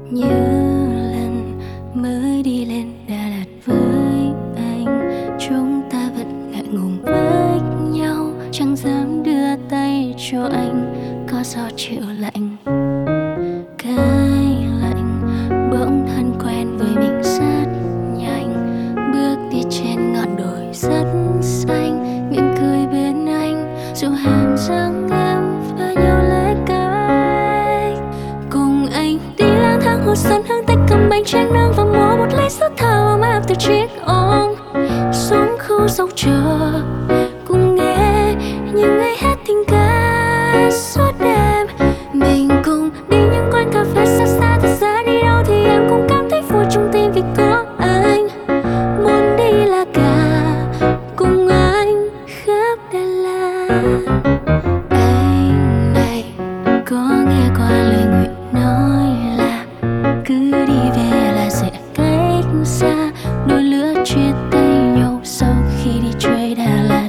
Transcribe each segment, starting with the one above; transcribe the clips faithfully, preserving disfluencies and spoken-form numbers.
Nhớ lần mới đi lên Đà Lạt với anh, chúng ta vẫn ngại ngùng với nhau, chẳng dám đưa tay cho anh, có gió chịu lạnh. Cái lạnh bỗng thân quen với mình rất nhanh, bước đi trên ngọn đồi rất xanh, mỉm cười bên anh dù hàm răng em và nhau lấy cách. Cùng anh đi lang thang hồ sân hương tích, cầm bánh tráng nướng và mua một ly sữa thảo ấm áp từ chiếc ôm xuống khu dốc chờ, cùng nghe những ngày hát tình ca suốt đêm. Mình cùng đi những quán cà phê xa xa, thật ra đi đâu thì em cũng cảm thấy vui trong tim vì có anh. Muốn đi là cả cùng anh khắp Đà Lạt. Anh này có nghe qua lời người nói là cứ đi về là sẽ cách xa, đôi lứa chia tay nhau sau khi đi chơi Đà Lạt.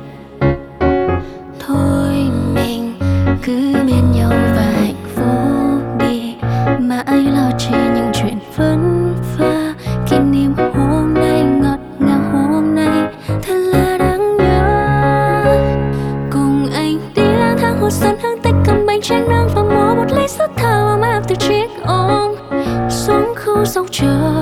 Thôi mình cứ bên nhau và hạnh phúc đi, mãi lo chi những chuyện vất vả. Kỷ niệm hôm nay ngọt ngào, hôm nay thật là đáng nhớ. Cùng anh đi lang thang hồ sân hương tích, cầm bánh tráng nướng và mua một ly sữa thảo ấm áp từ chiếc ôm xuống khu dốc chờ,